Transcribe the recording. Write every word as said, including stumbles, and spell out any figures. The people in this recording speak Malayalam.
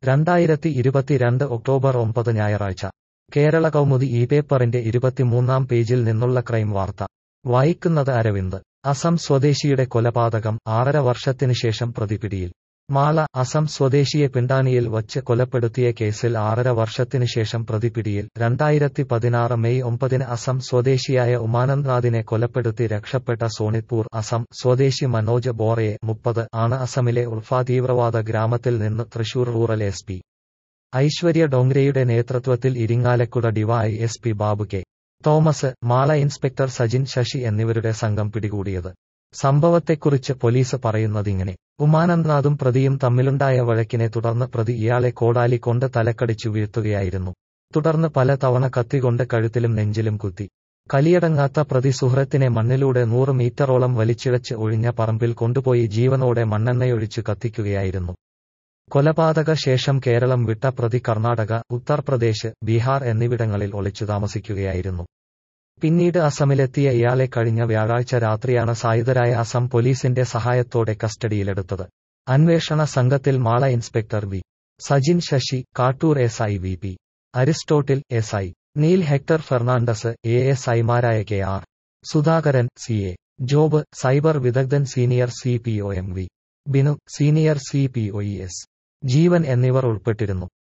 രണ്ടായിരത്തി ഇരുപത്തിരണ്ട് ഒക്ടോബർ ഒമ്പത് ഞായറാഴ്ച കേരള കൗമുദി ഈ പേപ്പറിന്റെ ഇരുപത്തിമൂന്നാം പേജിൽ നിന്നുള്ള ക്രൈം വാർത്ത വായിക്കുന്നത് അരവിന്ദ്. അസം സ്വദേശിയുടെ കൊലപാതകം ആറര വർഷത്തിനു ശേഷം പ്രതി പിടിയിൽ. മാള. അസം സ്വദേശിയെ പിണ്ടാണിയിൽ വച്ച് കൊലപ്പെടുത്തിയ കേസിൽ ആറര വർഷത്തിനു ശേഷം പ്രതി പിടിയിൽ. രണ്ടായിരത്തി പതിനാറ് മെയ് ഒമ്പതിന് അസം സ്വദേശിയായ ഉമാനന്ദ്നാഥിനെ കൊലപ്പെടുത്തി രക്ഷപ്പെട്ട സോണിത്പൂർ അസം സ്വദേശി മനോജ് ബോറയെ മുപ്പത് ആണ് അസമിലെ ഉൾഫ തീവ്രവാദ ഗ്രാമത്തിൽ നിന്ന് Thrissur rural S P Aishwarya ഡോങ്രെയുടെ നേതൃത്വത്തിൽ Irinjalakuda DY S P Babu K Thomas, Mala inspector Sajin Sashi എന്നിവരുടെ സംഘം പിടികൂടിയത്. സംഭവത്തെക്കുറിച്ച് പോലീസ് പറയുന്നതിങ്ങനെ: ഉമാനന്ദ്നാഥും പ്രതിയും തമ്മിലുണ്ടായ വഴക്കിനെ തുടർന്ന് പ്രതി ഇയാളെ കോടാലി കൊണ്ട് തലക്കടിച്ചു വീഴ്ത്തുകയായിരുന്നു. തുടർന്ന് പല തവണ കത്തികൊണ്ട് കഴുത്തിലും നെഞ്ചിലും കുത്തി. കലിയടങ്ങാത്ത പ്രതി സുഹൃത്തിനെ മണ്ണിലൂടെ നൂറ് മീറ്ററോളം വലിച്ചിഴച്ച് ഒഴിഞ്ഞ പറമ്പിൽ കൊണ്ടുപോയി ജീവനോടെ മണ്ണെണ്ണയൊഴിച്ചു കത്തിക്കുകയായിരുന്നു. കൊലപാതക ശേഷം കേരളം വിട്ട പ്രതി കർണാടക, ഉത്തർപ്രദേശ്, ബീഹാർ എന്നിവിടങ്ങളിൽ ഒളിച്ചു താമസിക്കുകയായിരുന്നു. പിന്നീട് അസമിലെത്തിയ ഇയാളെ കഴിഞ്ഞ വ്യാഴാഴ്ച രാത്രിയാണ് സായുധരായ അസം പോലീസിന്റെ സഹായത്തോടെ കസ്റ്റഡിയിലെടുത്തത്. അന്വേഷണ സംഘത്തിൽ Mala inspector V Sajin Sashi, Kattoor S I V P Aristotle, S I Neil Hector Fernandez, A S ഐമാരായ K R Sudhakaran, C A Job, cyber വിദഗ്ധൻ senior C P O M V Binu, senior C P O E S Jeevan എന്നിവർ ഉൾപ്പെട്ടിരുന്നു.